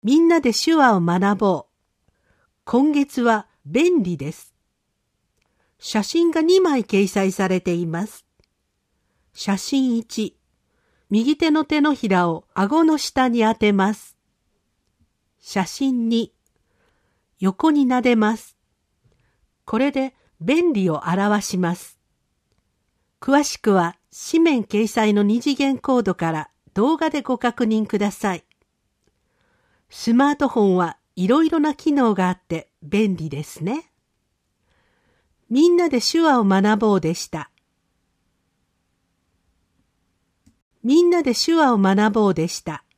みんなで手話を学ぼう。今月は便利です。写真が2枚掲載されています。写真1、右手の手のひらを顎の下に当てます。写真2、横に撫でます。これで便利を表します。詳しくは紙面掲載の2次元コードから動画でご確認ください。スマートフォンはいろいろな機能があって便利ですね。みんなで手話を学ぼうでした。みんなで手話を学ぼうでした。